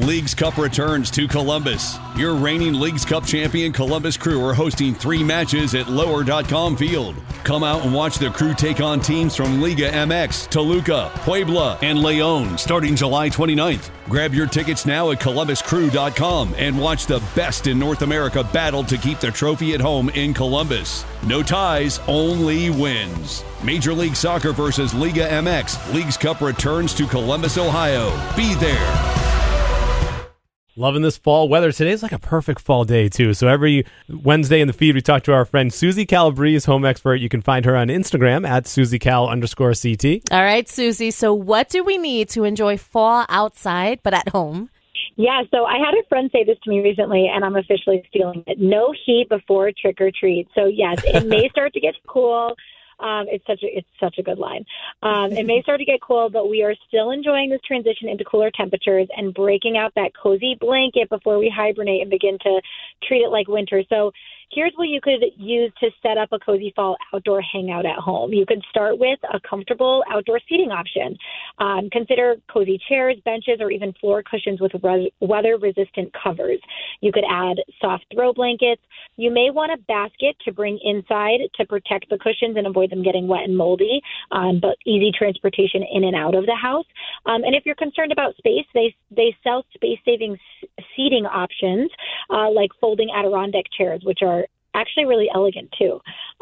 Leagues Cup returns to Columbus. Your reigning Leagues Cup champion Columbus Crew are hosting 3 matches at Lower.com Field. Come out and watch the Crew take on teams from Liga MX, Toluca, Puebla, and León starting July 29th. Grab your tickets now at ColumbusCrew.com and watch the best in North America battle to keep the trophy at home in Columbus. No ties, only wins. Major League Soccer versus Liga MX. Leagues Cup returns to Columbus, Ohio. Be there. Loving this fall weather. Today's like a perfect fall day, too. So every Wednesday in the feed, we talk to our friend Susie Calabrese, home expert. You can find her on Instagram at SusieCal_CT. All right, Susie. So what do we need to enjoy fall outside, but at home? Yeah, so I had a friend say this to me recently, and I'm officially stealing it. No heat before trick or treat. So, yes, it may start to get cool. It's such a good line. It may start to get cool, but we are still enjoying this transition into cooler temperatures and breaking out that cozy blanket before we hibernate and begin to treat it like winter. So here's what you could use to set up a cozy fall outdoor hangout at home. You could start with a comfortable outdoor seating option. Consider cozy chairs, benches, or even floor cushions with weather-resistant covers. You could add soft throw blankets. You may want a basket to bring inside to protect the cushions and avoid them getting wet and moldy, but easy transportation in and out of the house. And if you're concerned about space, they sell space-saving seating options like folding Adirondack chairs, which are actually really elegant too.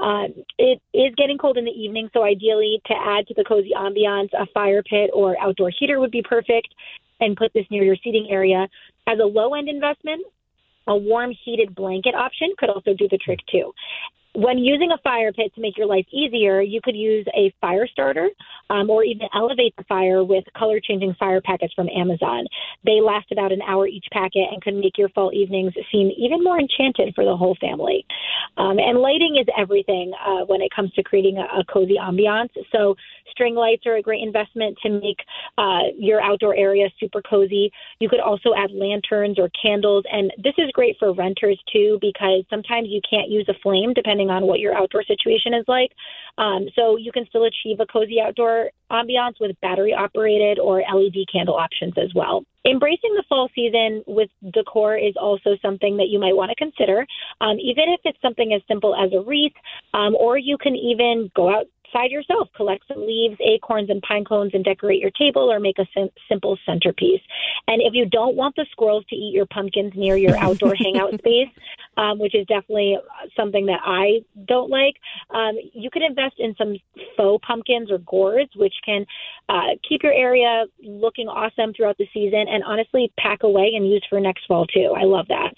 It is getting cold in the evening, so ideally to add to the cozy ambiance, a fire pit or outdoor heater would be perfect, and put this near your seating area. As a low-end investment, a warm heated blanket option could also do the trick too. When using a fire pit to make your life easier, you could use a fire starter or even elevate the fire with color-changing fire packets from Amazon. They last about an hour each packet and can make your fall evenings seem even more enchanted for the whole family. And lighting is everything when it comes to creating a cozy ambiance. So string lights are a great investment to make your outdoor area super cozy. You could also add lanterns or candles, and this is great for renters too because sometimes you can't use a flame depending on what your outdoor situation is like. So you can still achieve a cozy outdoor ambiance with battery-operated or LED candle options as well. Embracing the fall season with decor is also something that you might want to consider, even if it's something as simple as a wreath, or you can even go outside yourself, collect some leaves, acorns, and pine cones and decorate your table or make a simple centerpiece. And if you don't want the squirrels to eat your pumpkins near your outdoor hangout space, which is definitely something that I don't like, you could invest in some faux pumpkins or gourds, which can keep your area looking awesome throughout the season and honestly pack away and use for next fall too. I love that.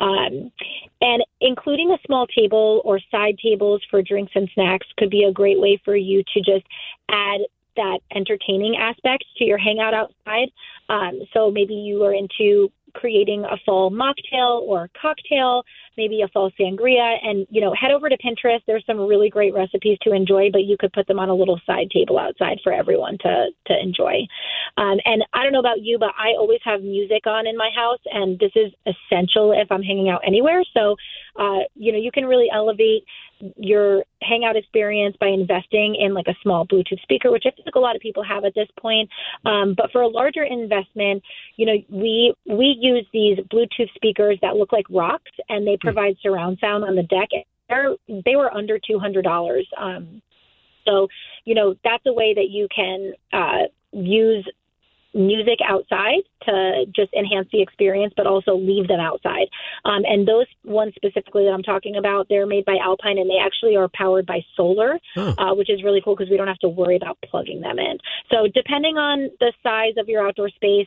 And including a small table or side tables for drinks and snacks could be a great way for you to just add that entertaining aspect to your hangout outside. So maybe you are into creating a fall mocktail or cocktail, maybe a fall sangria, and, head over to Pinterest. There's some really great recipes to enjoy, but you could put them on a little side table outside for everyone to enjoy. And I don't know about you, but I always have music on in my house, and this is essential if I'm hanging out anywhere. So, you can really elevate your hangout experience by investing in like a small Bluetooth speaker, which I think a lot of people have at this point. But for a larger investment, we use these Bluetooth speakers that look like rocks, and they provide surround sound on the deck. They were under $200. So, that's a way that you can use music outside to just enhance the experience, but also leave them outside. And those ones specifically that I'm talking about, they're made by Alpine, and they actually are powered by solar, which is really cool because we don't have to worry about plugging them in. So depending on the size of your outdoor space,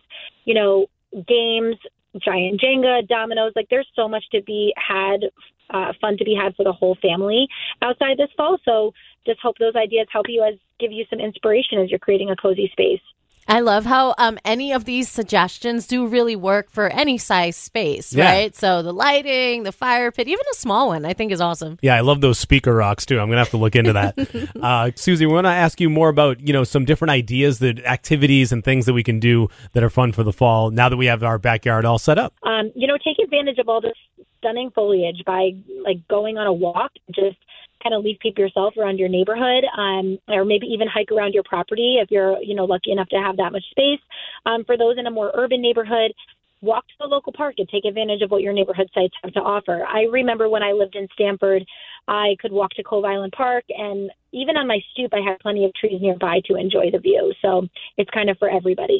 games, giant Jenga, dominoes, there's so much to be had, fun to be had for the whole family outside this fall. So just hope those ideas help you give you some inspiration as you're creating a cozy space. I love how any of these suggestions do really work for any size space, right? So the lighting, the fire pit, even a small one, I think is awesome. Yeah, I love those speaker rocks, too. I'm going to have to look into that. Susie, we want to ask you more about, some different ideas, activities and things that we can do that are fun for the fall now that we have our backyard all set up. Take advantage of all this stunning foliage by, going on a walk, just kind of leaf peep yourself around your neighborhood, or maybe even hike around your property if you're, lucky enough to have that much space. For those in a more urban neighborhood, walk to the local park and take advantage of what your neighborhood sites have to offer. I remember when I lived in Stamford, I could walk to Cove Island Park, and even on my stoop, I had plenty of trees nearby to enjoy the view. So it's kind of for everybody.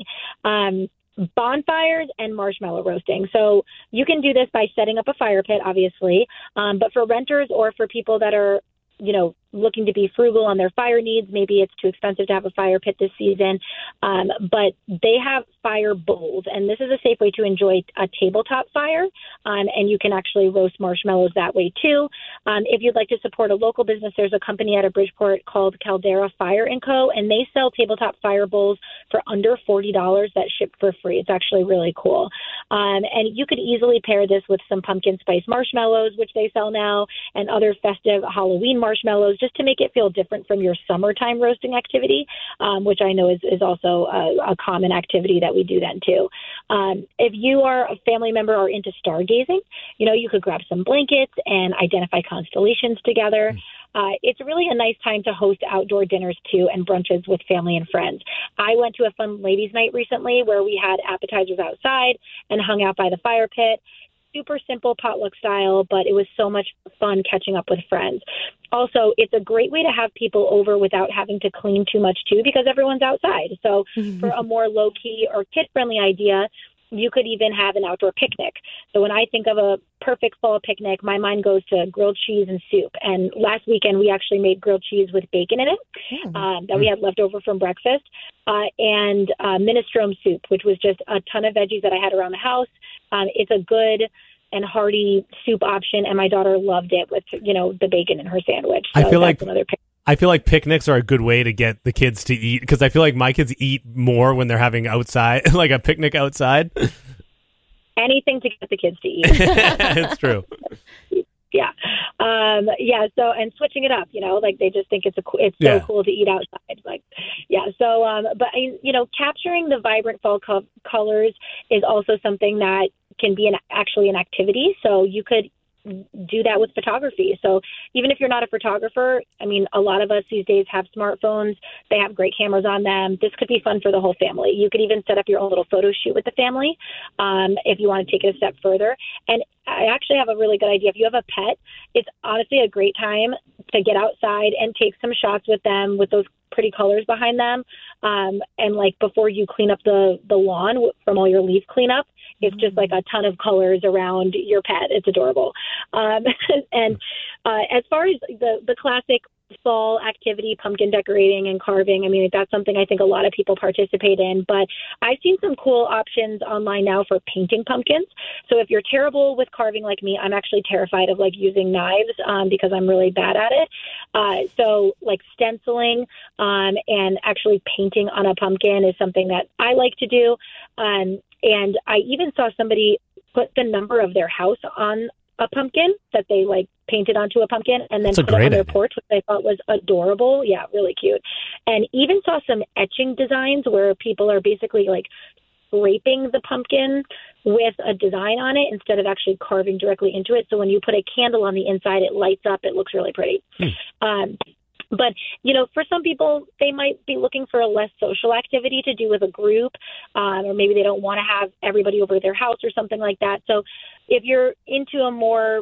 Bonfires and marshmallow roasting. So you can do this by setting up a fire pit, obviously, but for renters or for people that are, looking to be frugal on their fire needs, maybe it's too expensive to have a fire pit this season, but they have fire bowls, and this is a safe way to enjoy a tabletop fire, and you can actually roast marshmallows that way too. If you'd like to support a local business, there's a company out of Bridgeport called Caldera Fire & Co., and they sell tabletop fire bowls for under $40 that ship for free. It's actually really cool. And you could easily pair this with some pumpkin spice marshmallows, which they sell now, and other festive Halloween marshmallows, just to make it feel different from your summertime roasting activity, which I know is also a common activity that we do then too. If you are a family member or into stargazing, you could grab some blankets and identify constellations together. It's really a nice time to host outdoor dinners too and brunches with family and friends. I went to a fun ladies' night recently where we had appetizers outside and hung out by the fire pit. Super simple potluck style, but it was so much fun catching up with friends. Also, it's a great way to have people over without having to clean too much too, because everyone's outside. So for a more low-key or kid-friendly idea, you could even have an outdoor picnic. So when I think of a perfect fall picnic, my mind goes to grilled cheese and soup. And last weekend, we actually made grilled cheese with bacon in it that we had left over from breakfast, and minestrone soup, which was just a ton of veggies that I had around the house. It's a good and hearty soup option, and my daughter loved it with, the bacon in her sandwich. So I feel like picnics are a good way to get the kids to eat, because I feel like my kids eat more when they're having outside, like a picnic outside. Anything to get the kids to eat. It's true. Yeah. So, and switching it up, they just think it's so cool to eat outside. Capturing the vibrant fall colors is also something that can be actually an activity. So you could do that with photography. So even if you're not a photographer, a lot of us these days have smartphones. They have great cameras on them. This could be fun for the whole family. You could even set up your own little photo shoot with the family if you want to take it a step further. And I actually have a really good idea. If you have a pet, it's honestly a great time to get outside and take some shots with them with those pretty colors behind them. And before you clean up the lawn from all your leaf cleanup, it's just like a ton of colors around your pet. It's adorable. And as far as the classic fall activity, pumpkin decorating and carving, that's something I think a lot of people participate in. But I've seen some cool options online now for painting pumpkins. So if you're terrible with carving like me, I'm actually terrified of using knives because I'm really bad at it. So stenciling and actually painting on a pumpkin is something that I like to do. And I even saw somebody put the number of their house on a pumpkin that they painted onto a pumpkin and then put it on their porch, which I thought was adorable. Yeah, really cute. And even saw some etching designs where people are basically scraping the pumpkin with a design on it instead of actually carving directly into it. So when you put a candle on the inside, it lights up. It looks really pretty. But, for some people, they might be looking for a less social activity to do with a group, or maybe they don't want to have everybody over at their house or something like that. So if you're into a more,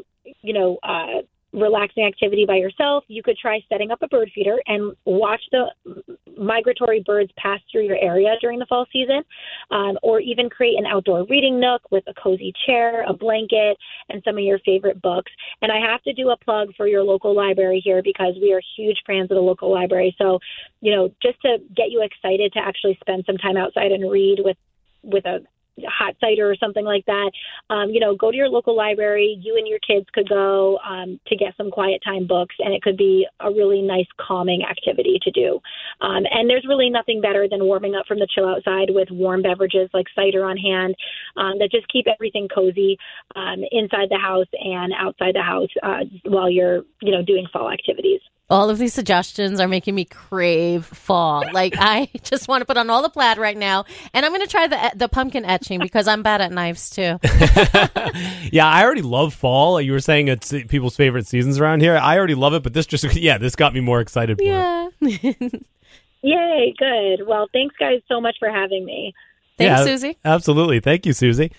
relaxing activity by yourself, you could try setting up a bird feeder and watch the migratory birds pass through your area during the fall season, or even create an outdoor reading nook with a cozy chair, a blanket, and some of your favorite books. And I have to do a plug for your local library here because we are huge fans of the local library. So, just to get you excited to actually spend some time outside and read with a hot cider or something like that, go to your local library. You and your kids could go to get some quiet time books, and it could be a really nice calming activity to do. And there's really nothing better than warming up from the chill outside with warm beverages like cider on hand that just keep everything cozy inside the house and outside the house while you're, doing fall activities. All of these suggestions are making me crave fall. I just want to put on all the plaid right now, and I'm going to try the pumpkin etching because I'm bad at knives too. Yeah, I already love fall. You were saying it's people's favorite seasons around here. I already love it, but this got me more excited for it. Yay, good. Well, thanks guys so much for having me. Thanks, Susie. Absolutely. Thank you, Susie.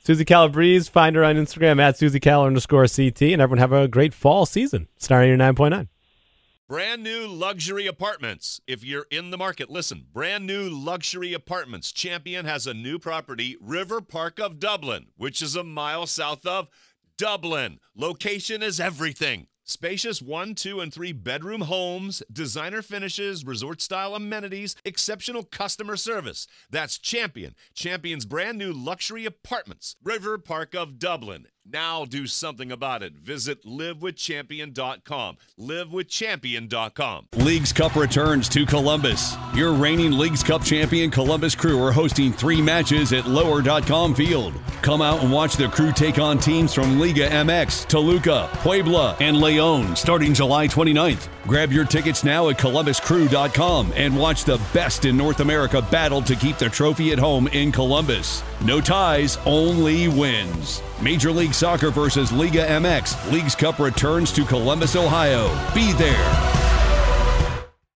Susie Calabrese, find her on Instagram at SusieCal_CT, and everyone have a great fall season. Star 89.9. Brand new luxury apartments. If you're in the market, listen. Brand new luxury apartments. Champion has a new property, River Park of Dublin, which is a mile south of Dublin. Location is everything. Spacious 1, 2, and 3 bedroom homes, designer finishes, resort-style amenities, exceptional customer service. That's Champion. Champion's brand new luxury apartments, River Park of Dublin. Now do something about it. Visit livewithchampion.com. Livewithchampion.com. Leagues Cup returns to Columbus. Your reigning Leagues Cup champion Columbus Crew are hosting 3 matches at lower.com field. Come out and watch the Crew take on teams from Liga MX, Toluca, Puebla, and Leon starting July 29th. Grab your tickets now at columbuscrew.com and watch the best in North America battle to keep the trophy at home in Columbus. No ties, only wins. Major League Soccer versus Liga MX. Leagues Cup returns to Columbus, Ohio. Be there.